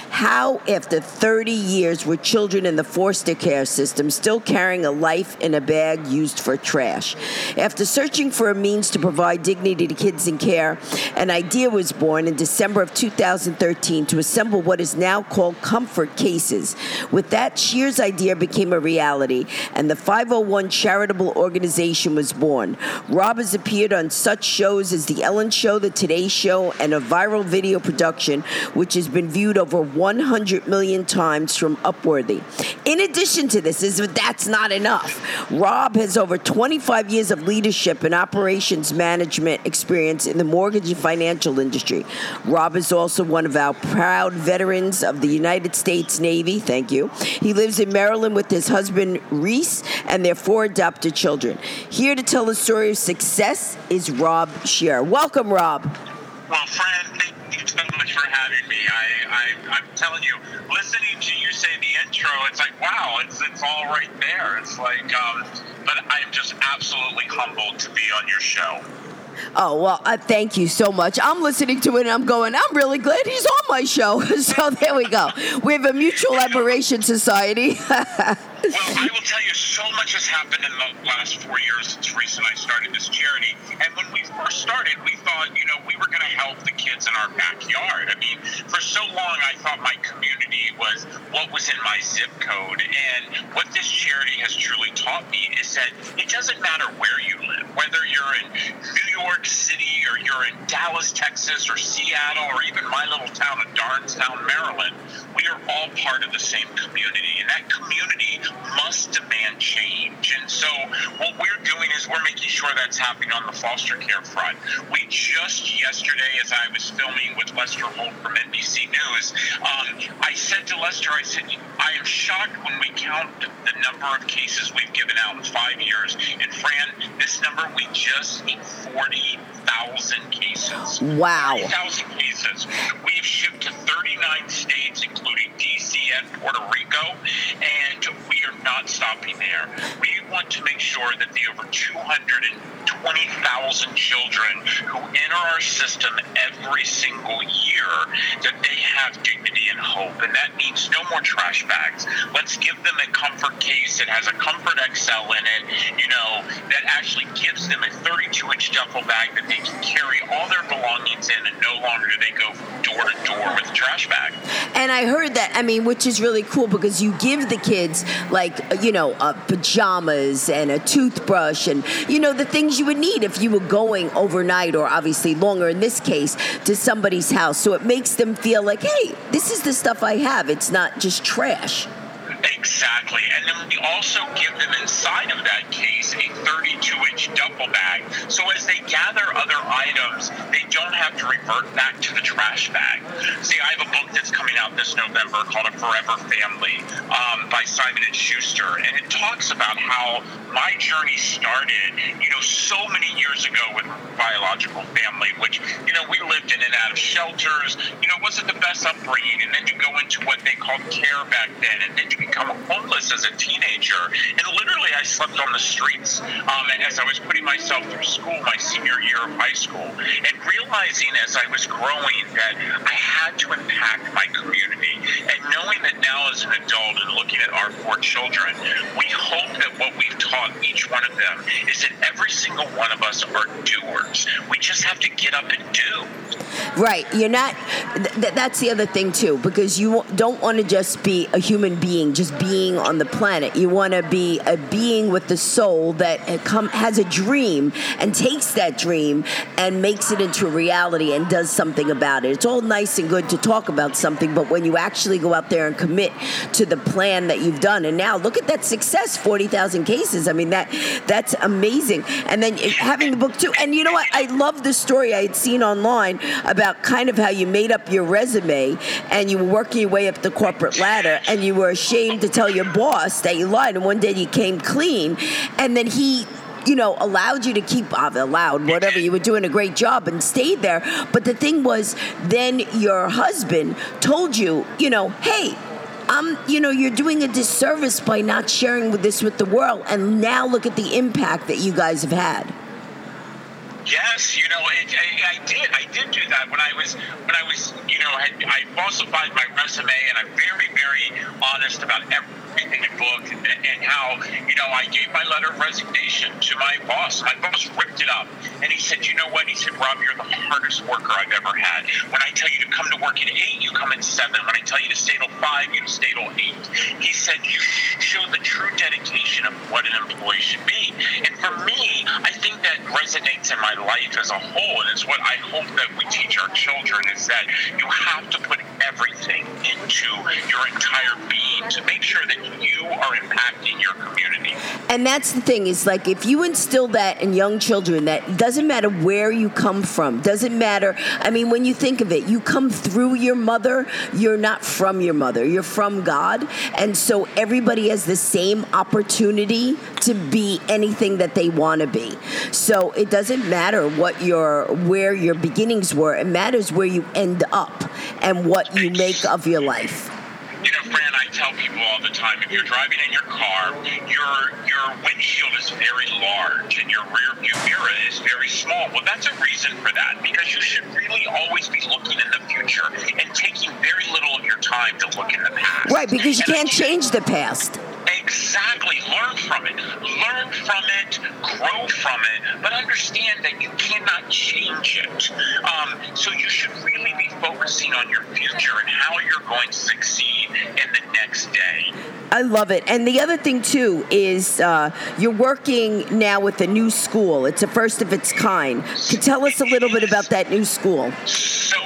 How, after 30 years, were children in the foster care system still carrying a life in a bag used for trash? After searching for a means to provide dignity to kids in care, an idea was born in December of 2013 to assemble what is now called Comfort Cases. With that, Shear's idea became a reality, and the 501 charitable organization was born. Rob has appeared on such shows as The Ellen Show, The Today Show, and a viral video production which has been viewed over 100 million times from Upworthy. In addition to this, as if that's not enough, Rob has over 25 years of leadership and operations management experience in the mortgage and financial industry. Rob is also one of our proud veterans of the United States Navy. Thank you. He lives in Maryland with his husband, Reese, and their 4 adopted children. Here to tell the story of success is Rob Shear. Welcome, Rob. Well, Fran, thank you so much for having me. I'm telling you, listening to you say the intro, it's like, wow, it's all right there. It's like, but I'm just absolutely humbled to be on your show. Oh, well, thank you so much. I'm listening to it and I'm going, I'm really glad he's on my show. So there we go. We have a mutual admiration society. Well, I will tell you, so much has happened in the last 4 years since Reese and I started this charity. And when we first started, we thought, we were going to help the kids in our backyard. I mean, for so long, I thought my community was what was in my zip code. And what this charity has truly taught me is that it doesn't matter where you live, whether you're in New York City or you're in Dallas, Texas, or Seattle, or even my little town of Darnestown, Maryland, we are all part of the same community. And that community must demand change. And so what we're doing is we're making sure that's happening on the foster care front. We just yesterday, as I was filming with Lester Holt from NBC News, I said to Lester, I said, I am shocked when we count the number of cases we've given out in 5 years. And Fran, this number, we just hit 40,000 cases. Wow. 40,000 cases. We've shipped to 39 states, including D.C. and Puerto Rico, and we are not stopping there. We want to make sure that the over 220,000 children who enter our system every single year, that they have dignity and hope. And that means no more trash bags. Let's give them a comfort case that has a Comfort XL in it, that actually gives them a 32-inch duffel bag that they can carry all their belongings in, and no longer do they go door to door with a trash bag. And I heard that, which is really cool, because you give the kids, pajamas and a toothbrush and, the things you would need if you were going overnight, or obviously longer in this case, to somebody's house. So it makes them feel like, hey, this is the stuff I have. It's not just trash. Exactly. And then we also give them inside of that case a 32-inch duffel bag. So as they gather other items, they don't have to revert back to the trash bag. See, I have a book that's coming out this November called A Forever Family by Simon & Schuster. And it talks about how my journey started, so many years ago with biological family, which, we lived in and out of shelters, wasn't the best upbringing. And then to go into what they called care back then, and then to become homeless as a teenager. And literally I slept on the streets as I was putting myself through school, my senior year of high school, and realizing as I was growing that I had to impact my community. And knowing that now as an adult and looking at our 4 children, we hope that what we've taught each one of them is that every single one of us are doers. We just have to get up and do. Right. You're not, that's the other thing too, because you don't want to just be a human being, just being on the planet. You want to be a being with the soul that has a dream and takes that dream and makes it into a reality and does something about it. It's all nice and good to talk about something, but when you actually go out there and commit to the plan that you've done, and now look at that success, 40,000 cases. That's amazing. And then having the book too. And you know what? I love the story I had seen online about kind of how you made up your resume and you were working your way up the corporate ladder and you were ashamed to tell your boss that you lied, and one day you came clean, and then he allowed you to keep whatever, you were doing a great job and stayed there. But the thing was, then your husband told you, hey, you're doing a disservice by not sharing this with the world, and now look at the impact that you guys have had. Yes, I did do that when I was, I falsified my resume, and I'm very, very honest about everything in the book, and how, I gave my letter of resignation to my boss. My boss ripped it up, and he said, you know what? He said, Rob, you're the hardest worker I've ever had. When I tell you to come to work at 8, you come at 7. When I tell you to stay till 5, you stay till 8. He said, you show the true dedication of what an employee should be. And for me, I think that resonates in my life as a whole, and it's what I hope that we teach our children, is that you have to put everything into your entire being to make sure that you are impacting your community. And that's the thing, is like, if you instill that in young children, that doesn't matter where you come from, doesn't matter. I mean, when you think of it, you come through your mother, you're not from your mother, you're from God. And so everybody has the same opportunity to be anything that they want to be. So it doesn't matter where your beginnings were. It matters where you end up and what you make of your life. Fran, I tell people all the time, if you're driving in your car, your windshield is very large and your rear view mirror is very small. Well, that's a reason for that, because you should really always be looking in the future and taking very little of your time to look in the past. Right, because you can't change the past. Exactly. Learn from it. Learn from it. Grow from it. But understand that you cannot change it. So you should really be focusing on your future and how you're going to succeed in the next day. I love it. And the other thing, too, is you're working now with a new school. It's a first of its kind. Can you tell us a little bit about that new school? So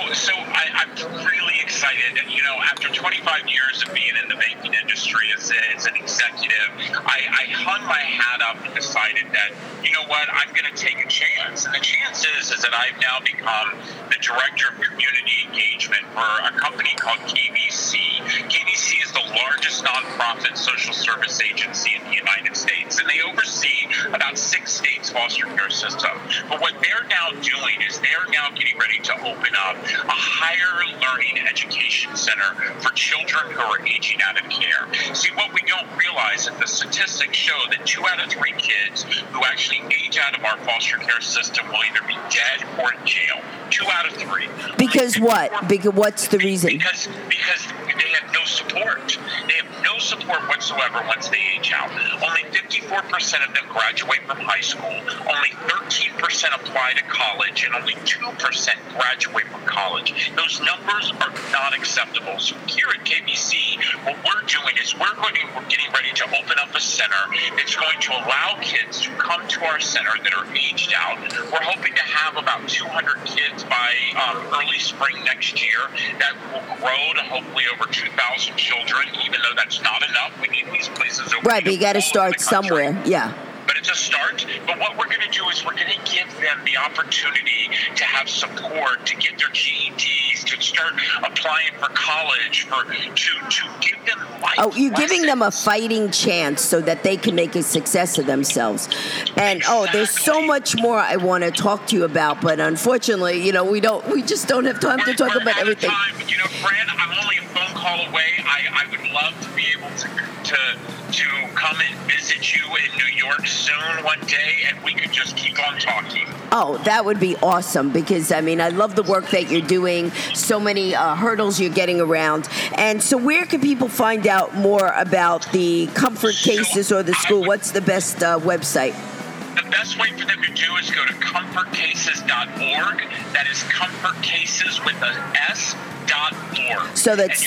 I'm really excited. After 25 years of being in the banking industry as an executive, I hung my hat up and decided that, you know what, I'm going to take a chance. And the chance is that I've now become the Director of Community Engagement for a company called KBC. KBC is the largest nonprofit social service agency in the United States, and they oversee about 6 states' foster care system. But what they're now doing is they're now getting ready to open up a higher learning education center for children who are aging out of care. See, what we don't realize is the statistics show that 2 out of 3 kids who actually age out of our foster care system will either be dead or in jail. 2 out of 3. Because what? Because what's the reason? Because they have no support. They have no support whatsoever once they age out. Only 54% of them graduate from high school. Only 13% apply to college, and only 2% graduate from college. Those numbers are not acceptable. So here at KBC, what we're doing is we're getting ready to open up a center that's going to allow kids to come to our center that are aged out. We're hoping to have about 200 kids by early spring next year. That will grow to hopefully over 2,000 children, even though that's not enough. We need these places open. Right, but you got to start somewhere. Yeah. But it's a start. But what we're going to do is we're going to give them the opportunity to have support, to get their GEDs, to start applying for college, to give them life Oh, you're lessons. giving them a fighting chance so that they can make a success of themselves. And there's so much more I want to talk to you about, but unfortunately, we just don't have time to talk about everything. Time. Fran, I'm only a phone call away. I would love to be able to come and visit you in New York soon one day, and we could just keep on talking. Oh, that would be awesome, because, I love the work that you're doing, so many hurdles you're getting around. And so where can people find out more about the Comfort Cases or the school? What's the best website? The best way for them to do is go to comfortcases.org. That is comfortcases with an S.org. So that's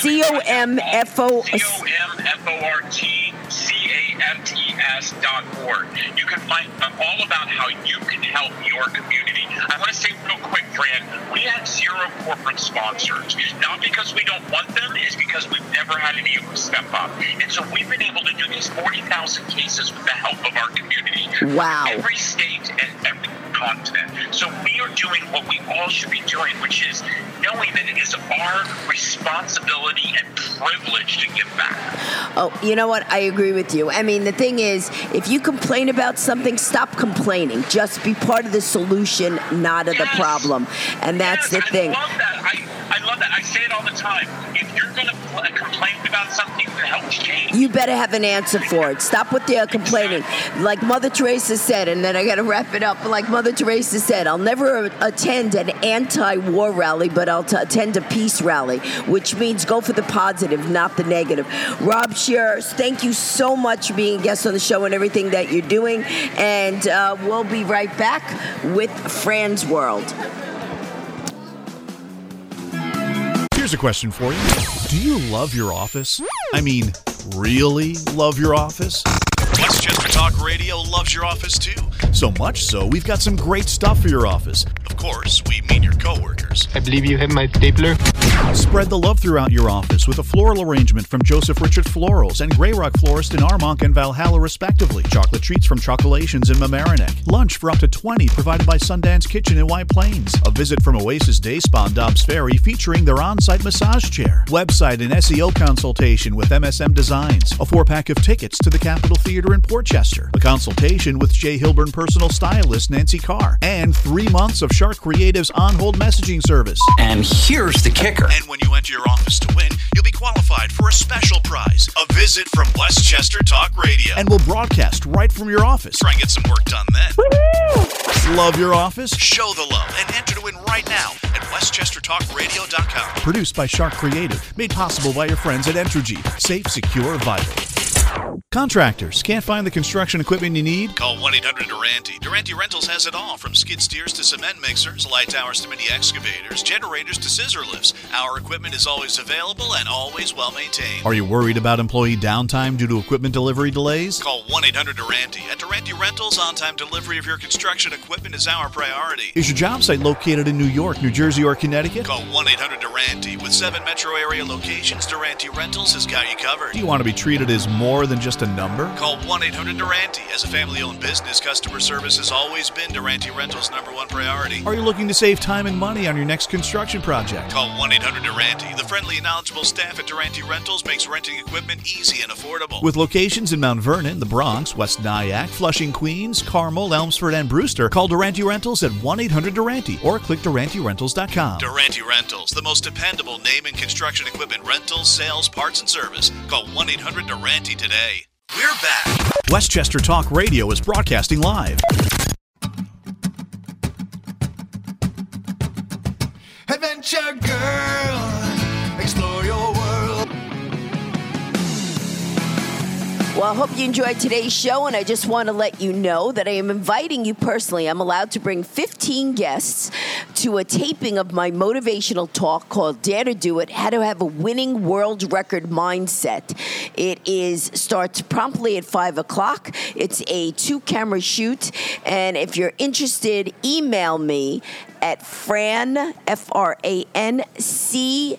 COMFORTCAFTES.org. You can find all about how you can help your community. I want to say real quick, Fran, we have 0 corporate sponsors. Not because we don't want them, it's because we've never had any of them step up. And so we've been able to do these 40,000 cases with the help of our community. Wow. Every state and every continent. So we are doing what we all should be doing, which is knowing that it is our responsibility and privilege to give back. Oh, you know what? I agree with you. The thing is, if you complain about something, stop complaining. Just be part of the solution, not of the problem. And that's the thing. I love that. I love that. I say it all the time. If you're going to complain about something that helps change. You better have an answer for it. Stop with the complaining. Like Mother Teresa said, and then I got to wrap it up. Like Mother Teresa said, I'll never attend an anti-war rally, but I'll attend a peace rally, which means go for the positive, not the negative. Rob Scheer, thank you so much for being a guest on the show and everything that you're doing. And we'll be right back with Fran's World. Here's a question for you. Do you love your office? I mean, really love your office? Westchester Talk Radio loves your office too. So much so, we've got some great stuff for your office. Of course, we mean your coworkers. I believe you have my stapler. Spread the love throughout your office with a floral arrangement from Joseph Richard Florals and Grey Rock Florist in Armonk and Valhalla, respectively. Chocolate treats from Chocolations in Mamaroneck. Lunch for up to 20 provided by Sundance Kitchen in White Plains. A visit from Oasis Day Spa in Dobbs Ferry featuring their on-site massage chair. Website and SEO consultation with MSM Designs. A 4-pack of tickets to the Capitol Theater in Portchester. A consultation with Jay Hilburn personal stylist Nancy Carr. And 3 months of Shark Creative's on-hold messaging service. And here's the kicker. And when you enter your office to win, you'll be qualified for a special prize, a visit from Westchester Talk Radio. And we'll broadcast right from your office. Try and get some work done then. Woo-hoo! Love your office? Show the love and enter to win right now at westchestertalkradio.com. Produced by Shark Creative. Made possible by your friends at Entergy. Safe, secure, vital. Contractors, can't find the construction equipment you need? Call 1-800-DURANTE. Durante Rentals has it all, from skid steers to cement mixers, light towers to mini excavators, generators to scissor lifts. Our equipment is always available and always well maintained. Are you worried about employee downtime due to equipment delivery delays? Call 1-800-DURANTE. At Durante Rentals, on-time delivery of your construction equipment is our priority. Is your job site located in New York, New Jersey, or Connecticut? Call 1-800-DURANTE. With 7 metro area locations, Durante Rentals has got you covered. Do you want to be treated as more than just a number? Call 1-800-DURANTE. As a family-owned business, customer service has always been Durante Rentals' #1 priority. Are you looking to save time and money on your next construction project? Call 1-800-DURANTE. The friendly and knowledgeable staff at Durante Rentals makes renting equipment easy and affordable. With locations in Mount Vernon, the Bronx, West Nyack, Flushing, Queens, Carmel, Elmsford, and Brewster, call Durante Rentals at 1-800-DURANTE or click DuranteRentals.com. Durante Rentals, the most dependable name in construction equipment rentals, sales, parts, and service. Call 1-800-DURANTE today. We're back. Westchester Talk Radio is broadcasting live. Adventure Girl, explore your world. Well, I hope you enjoyed today's show, and I just want to let you know that I am inviting you personally. I'm allowed to bring 15 guests to a taping of my motivational talk called Dare to Do It, How to Have a Winning World Record Mindset. It starts promptly at 5 o'clock. It's a 2-camera shoot, and if you're interested, email me at Fran, F-R-A-N-C,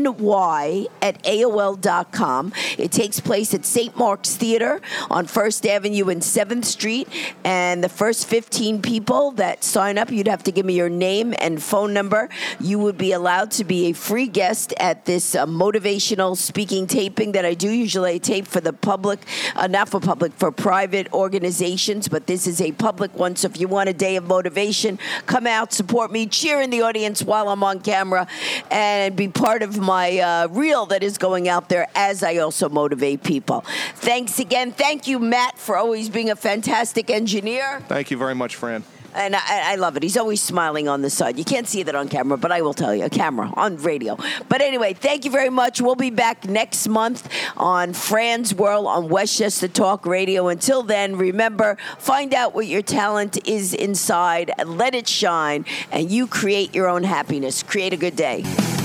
NY@AOL.com. It takes place at St. Mark's Theater on 1st Avenue and 7th Street. And the first 15 people that sign up, you'd have to give me your name and phone number. You would be allowed to be a free guest at this motivational speaking taping that I do. Usually I tape for the public, not for public, for private organizations, but this is a public one. So if you want a day of motivation, come out, support me, cheer in the audience while I'm on camera, and be part of my reel that is going out there as I also motivate people. Thanks again. Thank you, Matt, for always being a fantastic engineer. Thank you very much, Fran. And I love it. He's always smiling on the side. You can't see that on camera, but I will tell you, a camera on radio. But anyway, thank you very much. We'll be back next month on Fran's World on Westchester Talk Radio. Until then, remember, find out what your talent is inside, and let it shine, and you create your own happiness. Create a good day.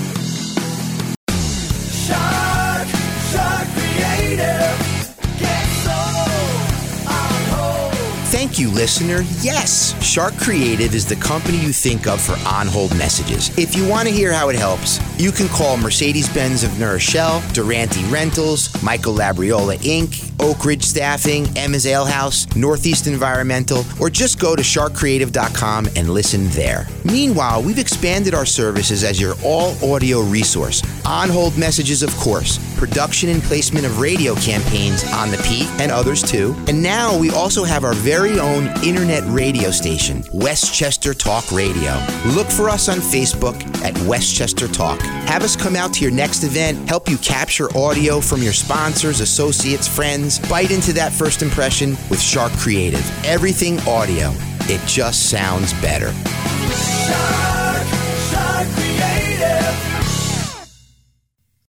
Shark Creative. Get so on hold. Thank you, listener. Yes, Shark Creative is the company you think of for on-hold messages. If you want to hear how it helps, you can call Mercedes-Benz of New Rochelle, Durante Rentals, Michael Labriola Inc., Oak Ridge Staffing, Emma's Ale House, Northeast Environmental, or just go to sharkcreative.com and listen there. Meanwhile, we've expanded our services as your all-audio resource On-hold messages, of course, production and placement of radio campaigns on the Peak and others too. And now we also have our very own internet radio station, Westchester Talk Radio. Look for us on Facebook at Westchester Talk. Have us come out to your next event, help you capture audio from your sponsors, associates, friends. Bite into that first impression with Shark Creative. Everything audio. It just sounds better.